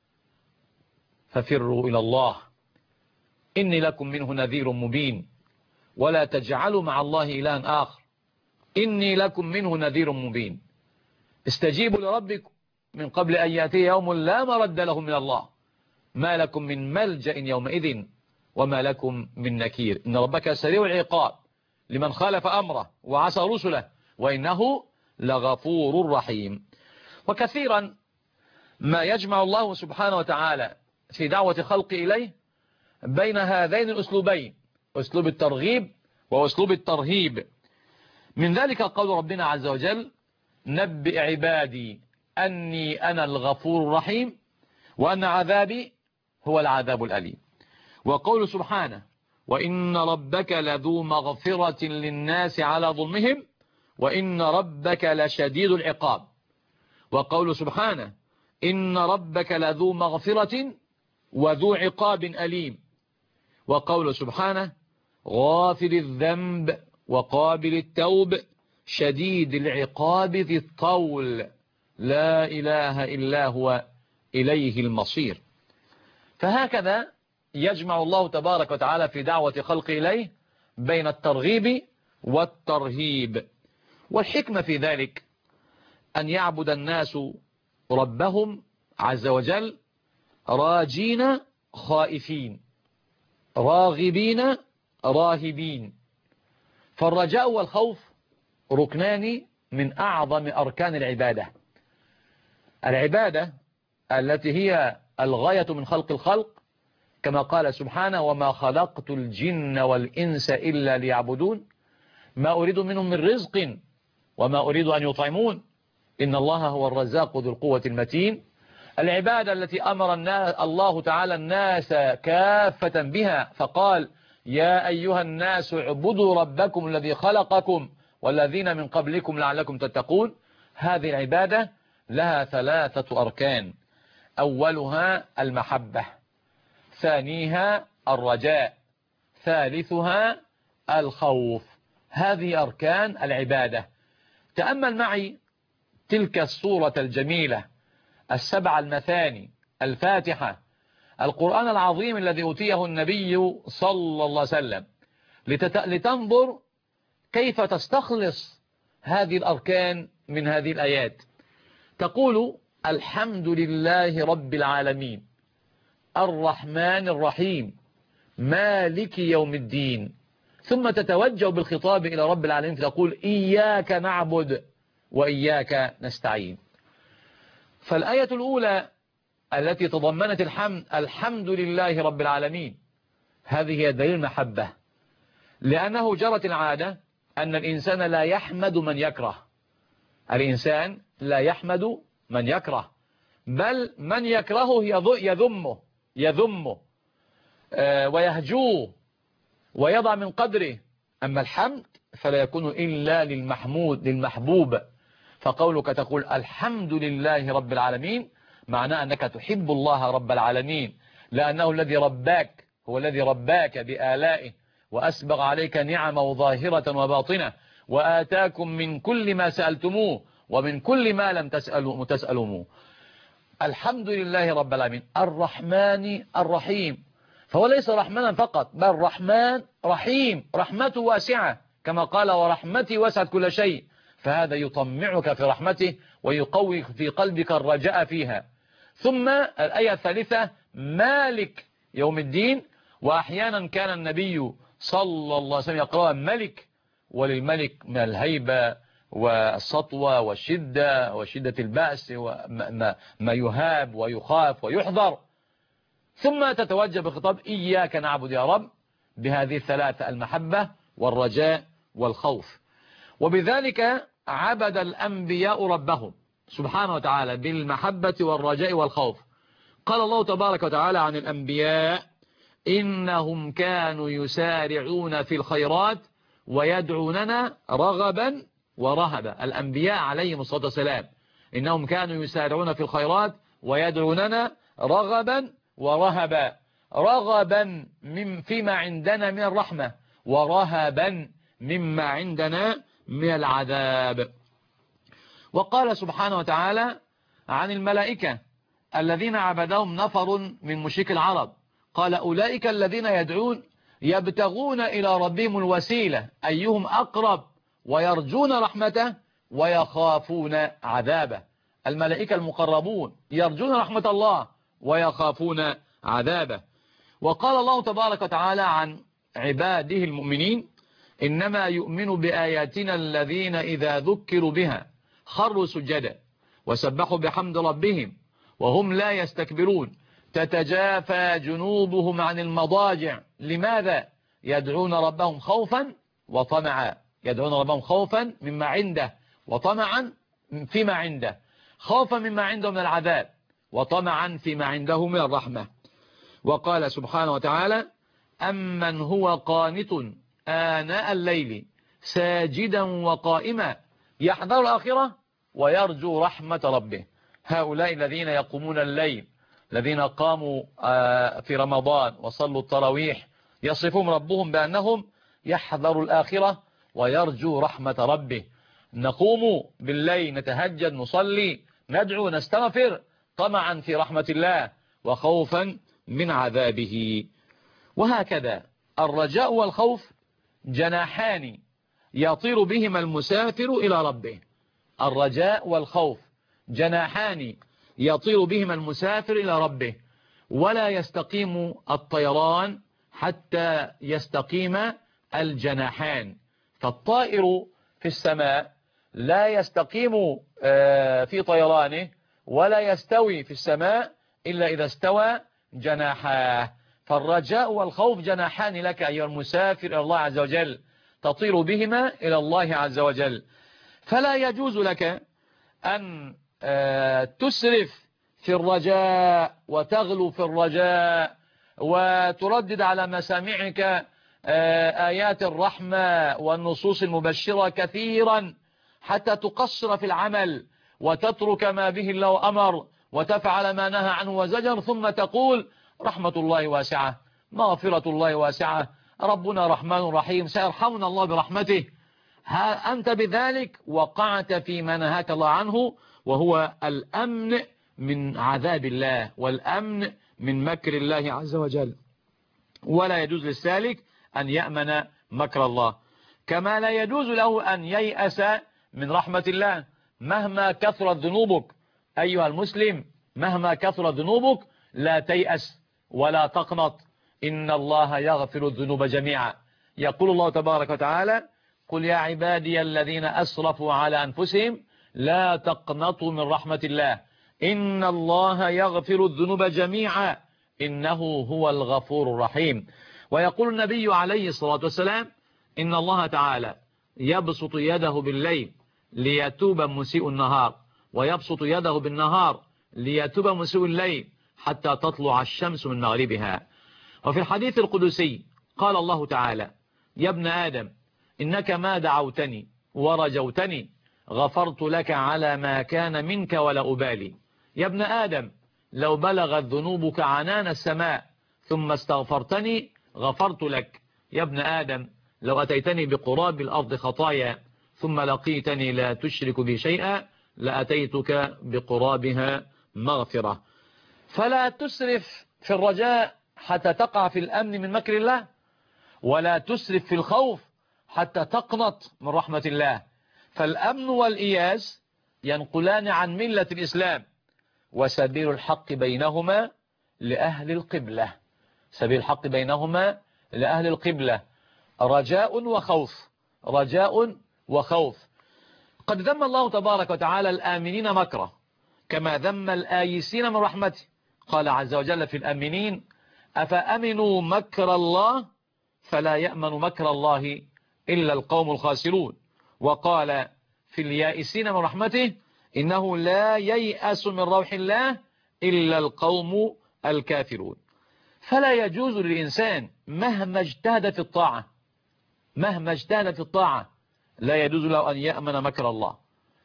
ففروا إلى الله إني لكم منه نذير مبين ولا تجعلوا مع الله إلها آخر إني لكم منه نذير مبين. استجيبوا لربكم من قبل أن يأتي يوم لا مرد له من الله ما لكم من ملجأ يومئذ وما لكم من نكير. إن ربك سريع العقاب لمن خالف أمره وعصى رسله وإنه لغفور رحيم. وكثيرا ما يجمع الله سبحانه وتعالى في دعوة خلق إليه بين هذين الأسلوبين، أسلوب الترغيب وأسلوب الترهيب. من ذلك قول ربنا عز وجل: نبئ عبادي أني أنا الغفور الرحيم وأن عذابي هو العذاب الأليم. وقول سبحانه: وإن ربك لذو مغفرة للناس على ظلمهم وإن ربك لشديد العقاب. وقول سبحانه: إن ربك لذو مغفرة وذو عقاب أليم. وقول سبحانه: غافر الذنب وقابل التوب شديد العقاب ذي الطول لا إله إلا هو إليه المصير. فهكذا يجمع الله تبارك وتعالى في دعوة خلق إليه بين الترغيب والترهيب. والحكمة في ذلك أن يعبد الناس ربهم عز وجل راجين خائفين راغبين راهبين. فالرجاء والخوف ركنان من أعظم أركان العبادة. العبادة التي هي الغاية من خلق الخلق، كما قال سبحانه: وما خلقت الجن والإنس إلا ليعبدون ما أريد منهم من رزق وما أريد أن يطعمون إن الله هو الرزاق ذو القوة المتين. العبادة التي أمر الله تعالى الناس كافة بها، فقال: يا أيها الناس اعبدوا ربكم الذي خلقكم والذين من قبلكم لعلكم تتقون. هذه العبادة لها 3 أركان: أولها المحبة، ثانيها الرجاء، ثالثها الخوف. هذه أركان العبادة. تأمل معي تلك الصورة الجميلة 7 المثاني الفاتحة، القرآن العظيم الذي أوتيه النبي صلى الله عليه وسلم، لتنظر كيف تستخلص هذه الأركان من هذه الآيات. تقول: الحمد لله رب العالمين الرحمن الرحيم مالك يوم الدين. ثم تتوجه بالخطاب إلى رب العالمين فتقول: إياك نعبد وإياك نستعين. فالآية الأولى التي تضمنت الحمد لله رب العالمين، هذه هي دليل المحبة، لأنه جرت العادة أن الإنسان لا يحمد من يكره. الإنسان لا يحمد من يكره، بل من يكرهه يذمه ويهجوه ويضع من قدره. أما الحمد فلا يكون إلا للمحبوب. فقولك تقول الحمد لله رب العالمين معناه أنك تحب الله رب العالمين، لأنه الذي رباك، هو الذي رباك بآلائه وأسبغ عليك نعمه ظاهرة وباطنة، وآتاكم من كل ما سألتموه ومن كل ما لم تسألوه. الحمد لله رب العالمين الرحمن الرحيم. فهو ليس رحمنا فقط، بل رحمن رحيم، رحمته واسعة، كما قال: ورحمتي وسعت كل شيء. فهذا يطمعك في رحمته ويقوي في قلبك الرجاء فيها. ثم الآية الثالثة: مالك يوم الدين. وأحيانا كان النبي صلى الله عليه وسلم يقرأ ملك، وللملك من الهيبة والسطوة وشدة البأس وما يهاب ويخاف ويحذر. ثم تتوجه بخطاب: إياك نعبد يا رب، بهذه 3: المحبة والرجاء والخوف. وبذلك عبد الأنبياء ربهم سبحانه وتعالى بالمحبة والرجاء والخوف. قال الله تبارك وتعالى عن الأنبياء: إنهم كانوا يسارعون في الخيرات ويدعوننا رغبا ورهبا. الأنبياء عليهم الصلاة والسلام إنهم كانوا يسارعون في الخيرات ويدعوننا رغبا ورهبا. رغبا فيما عندنا من الرحمة، ورهبا مما عندنا من العذاب. وقال سبحانه وتعالى عن الملائكة الذين عبدهم نفر من مشرك العرب، قال: أولئك الذين يدعون يبتغون إلى ربهم الوسيلة أيهم أقرب ويرجون رحمته ويخافون عذابه. الملائكة المقربون يرجون رحمة الله ويخافون عذابه. وقال الله تبارك وتعالى عن عباده المؤمنين: إنما يؤمن بآياتنا الذين إذا ذكروا بها خروا سجدا وسبحوا بحمد ربهم وهم لا يستكبرون تتجافى جنوبهم عن المضاجع. لماذا؟ يدعون ربهم خوفا وطمعا. يدعون ربهم خوفا مما عنده وطمعا فيما عنده. خوفا مما عنده من العذاب وطمعا فيما عنده من الرحمة. وقال سبحانه وتعالى: أمن هو قانت آناء الليل ساجدا وقائما يحذر الآخرة ويرجو رحمة ربه. هؤلاء الذين يقومون الليل، الذين قاموا في رمضان وصلوا التراويح، يصفهم ربهم بأنهم يحذر الآخرة ويرجو رحمة ربه. نقوم بالليل، نتهجد، نصلي، ندعو، نستغفر، طمعا في رحمة الله وخوفا من عذابه. وهكذا الرجاء والخوف جناحان يطير بهما المسافر إلى ربه. الرجاء والخوف جناحان يطير بهما المسافر إلى ربه، ولا يستقيم الطيران حتى يستقيم الجناحان. فالطائر في السماء لا يستقيم في طيرانه ولا يستوي في السماء إلا إذا استوى جناحاه. فالرجاء والخوف جناحان لك أيها المسافر إلى الله عز وجل، تطير بهما إلى الله عز وجل. فلا يجوز لك أن تسرف في الرجاء وتغلو في الرجاء وتردد على مسامعك آيات الرحمة والنصوص المبشرة كثيرا حتى تقصر في العمل وتترك ما به الله أمر وتفعل ما نهى عنه وزجر، ثم تقول رحمة الله واسعة، مغفرة الله واسعة، ربنا رحمن رحيم، سيرحمنا الله برحمته. أنت بذلك وقعت فيما نهاك الله عنه، وهو الأمن من عذاب الله والأمن من مكر الله عز وجل. ولا يجوز للسالك أن يأمن مكر الله، كما لا يجوز له أن ييأس من رحمة الله مهما كثرت ذنوبك. أيها المسلم، مهما كثرت ذنوبك لا تيأس ولا تقنط، إن الله يغفر الذنوب جميعا. يقول الله تبارك وتعالى: قل يا عبادي الذين أسرفوا على أنفسهم لا تقنطوا من رحمة الله إن الله يغفر الذنوب جميعا إنه هو الغفور الرحيم. ويقول النبي عليه الصلاة والسلام: إن الله تعالى يبسط يده بالليل ليتوب مسيء النهار، ويبسط يده بالنهار ليتوب مسيء الليل حتى تطلع الشمس من مغربها. وفي الحديث القدسي قال الله تعالى: يا ابن آدم إنك ما دعوتني ورجوتني غفرت لك على ما كان منك ولا أبالي. يا ابن آدم لو بلغت ذنوبك عنان السماء ثم استغفرتني غفرت لك. يا ابن آدم لو أتيتني بقراب الأرض خطايا ثم لقيتني لا تشرك بي شيئا لأتيتك بقرابها مغفرة. فلا تسرف في الرجاء حتى تقع في الأمن من مكر الله، ولا تسرف في الخوف حتى تقنط من رحمة الله. فالأمن والإياس ينقلان عن ملة الإسلام، وسبيل الحق بينهما لأهل القبلة. سبيل الحق بينهما لأهل القبلة رجاء وخوف، رجاء وخوف. قد ذم الله تبارك وتعالى الآمنين مكره كما ذم الآيسين من رحمته. قال عز وجل في الآمنين: أفأمنوا مكر الله فلا يأمن مكر الله إلا القوم الخاسرون. وقال في اليائسين من رحمته: إنه لا ييأس من روح الله إلا القوم الكافرون. فلا يجوز للإنسان مهما اجتهد في الطاعة، مهما اجتهد في الطاعة لا يجوز له أن يأمن مكر الله.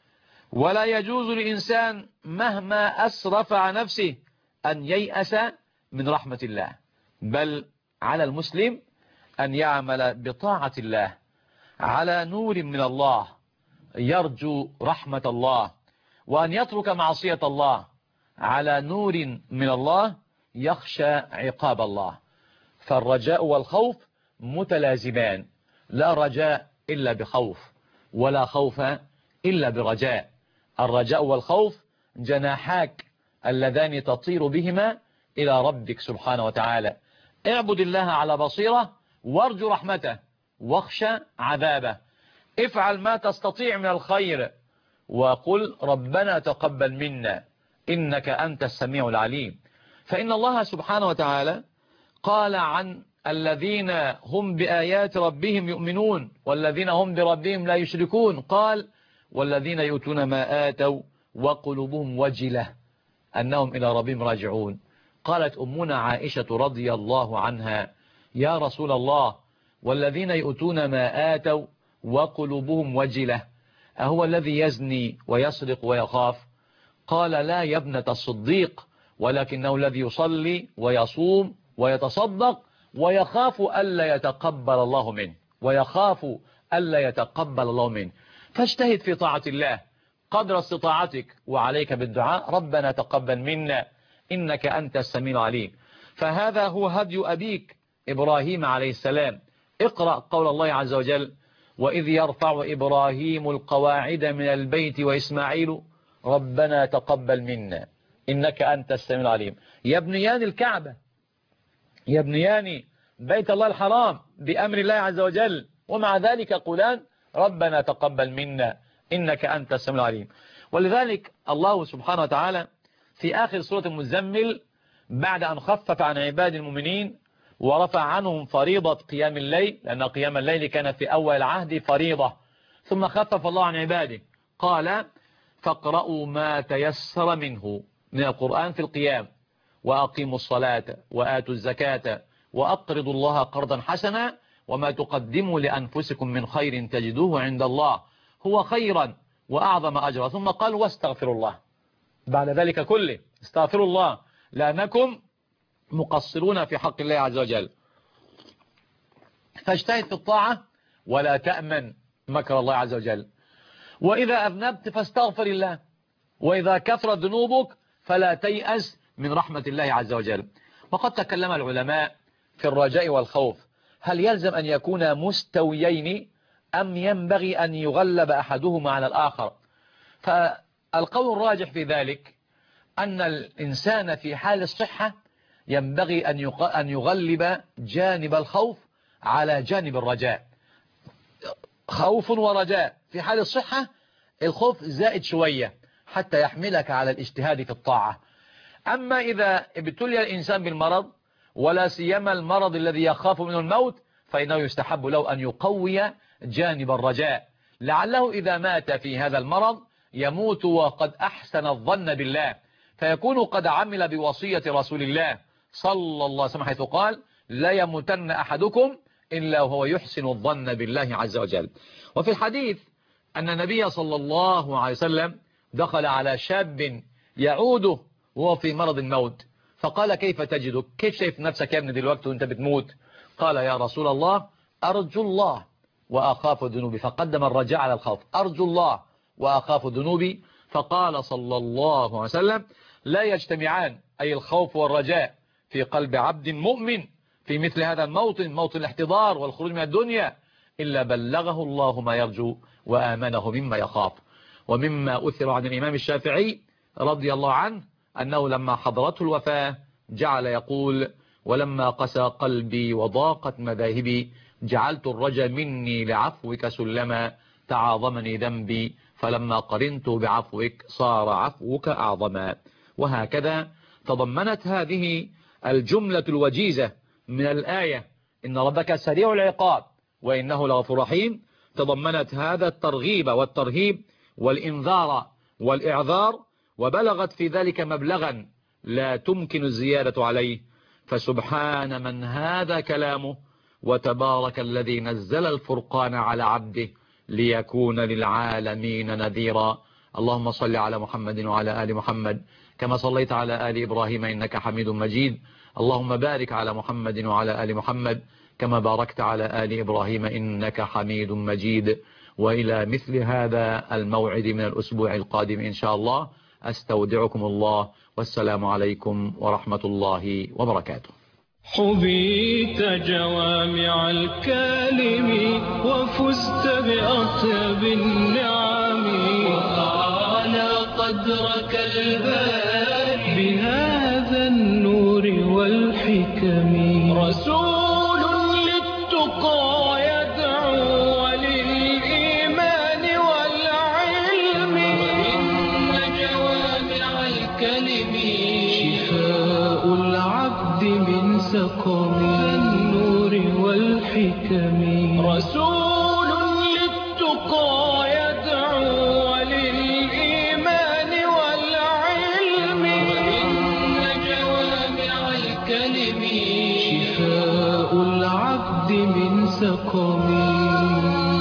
ولا يجوز للإنسان مهما أسرف على نفسه أن ييأس من رحمة الله. بل على المسلم أن يعمل بطاعة الله على نور من الله يرجو رحمة الله، وأن يترك معصية الله على نور من الله يخشى عقاب الله. فالرجاء والخوف متلازمان، لا رجاء إلا بخوف ولا خوف إلا برجاء. الرجاء والخوف جناحاك اللذان تطير بهما إلى ربك سبحانه وتعالى. اعبد الله على بصيرة وارجو رحمته واخشى عذابه. افعل ما تستطيع من الخير وقل ربنا تقبل منا إنك أنت السميع العليم. فإن الله سبحانه وتعالى قال عن الذين هم بآيات ربهم يؤمنون والذين هم بربهم لا يشركون، قال: والذين يؤتون ما آتوا وقلوبهم وجلة أنهم إلى ربهم راجعون. قالت أمنا عائشة رضي الله عنها: يا رسول الله، والذين يؤتون ما آتوا وقلوبهم وجلة أهو الذي يزني ويسرق ويخاف؟ قال: لا يا ابنة الصديق، ولكنه الذي يصلي ويصوم ويتصدق ويخاف ألا يتقبل الله منه، ويخاف ألا يتقبل الله منه. فاجتهد في طاعة الله قدر استطاعتك، وعليك بالدعاء ربنا تقبل منا إنك أنت السميع العليم. فهذا هو هدي أبيك إبراهيم عليه السلام. اقرأ قول الله عز وجل: وإذ يرفع إبراهيم القواعد من البيت وإسماعيل ربنا تقبل منا إنك أنت السميع العليم. يا ابنيان الكعبة، يا ابنيان بيت الله الحرام بأمر الله عز وجل، ومع ذلك يقولان ربنا تقبل منا إنك أنت السميع العليم. ولذلك الله سبحانه وتعالى في آخر سورة المزمل بعد أن خفف عن عباد المؤمنين ورفع عنهم فريضة قيام الليل، لأن قيام الليل كان في أول العهد فريضة، ثم خفف الله عن عباده قال فاقرأوا ما تيسر منه من القرآن في القيام، وأقيموا الصلاة وآتوا الزكاة وأقرضوا الله قرضا حسنا وما تقدموا لأنفسكم من خير تجدوه عند الله هو خيرا وأعظم أجرا. ثم قال واستغفروا الله. بعد ذلك كله استغفروا الله لأنكم مقصرون في حق الله عز وجل. فاجتهد في الطاعة ولا تأمن مكر الله عز وجل. وإذا أذنبت فاستغفر الله، وإذا كثرت ذنوبك فلا تيأس من رحمة الله عز وجل. وقد تكلم العلماء في الرجاء والخوف، هل يلزم أن يكون مستويين أم ينبغي أن يغلب أحدهما على الآخر؟ فالقول الراجح في ذلك أن الإنسان في حال الصحة ينبغي أن يغلب جانب الخوف على جانب الرجاء. خوف ورجاء. في حال الصحة الخوف زائد شوية حتى يحملك على الاجتهاد في الطاعة. أما إذا ابتلي الإنسان بالمرض ولا سيما المرض الذي يخاف منه الموت فإنه يستحب له أن يقوي جانب الرجاء، لعله إذا مات في هذا المرض يموت وقد أحسن الظن بالله، فيكون قد عمل بوصية رسول الله صلى الله عليه وسلم حيث قال لا يموتن أحدكم إلا وهو يحسن الظن بالله عز وجل. وفي الحديث أن النبي صلى الله عليه وسلم دخل على شاب يعوده وهو في مرض الموت، فقال كيف تجدك؟ كيف شايف نفسك يا ابني دلوقتي وانت بتموت؟ قال يا رسول الله أرجو الله وأخاف ذنوبي، فقدم الرجاء على الخوف. أرجو الله وأخاف ذنوبي. فقال صلى الله عليه وسلم لا يجتمعان، أي الخوف والرجاء، في قلب عبد مؤمن في مثل هذا الموطن، موطن الاحتضار والخروج من الدنيا، إلا بلغه الله ما يرجو وآمنه مما يخاف. ومما أثر عن الإمام الشافعي رضي الله عنه أنه لما حضرته الوفاة جعل يقول ولما قسى قلبي وضاقت مذاهبي جعلت الرجا مني لعفوك سلما تعاظمني ذنبي فلما قرنت بعفوك صار عفوك أعظما. وهكذا تضمنت هذه الجملة الوجيزة من الآية إن ربك سريع العقاب وإنه لغفور رحيم، تضمنت هذا الترغيب والترهيب والإنذار والإعذار، وبلغت في ذلك مبلغا لا تمكن الزيادة عليه. فسبحان من هذا كلامه وتبارك الذي نزل الفرقان على عبده ليكون للعالمين نذيرا. اللهم صل على محمد وعلى آل محمد كما صليت على آل إبراهيم إنك حميد مجيد. اللهم بارك على محمد وعلى آل محمد كما باركت على آل إبراهيم إنك حميد مجيد. وإلى مثل هذا الموعد من الأسبوع القادم إن شاء الله أستودعكم الله، والسلام عليكم ورحمة الله وبركاته. حبيت جوامع الكلم وفزت بأطيب النعم وأعلى قدرك الباري بهذا النور والحكم. رسول للتقى يدعو وللإيمان والعلم وإن جوامع الكلم شفاء العبد من سقم النور والحكم. رسول للتقى يدعو وللإيمان والعلم وإن جوامع الكلم شفاء العبد من سقم.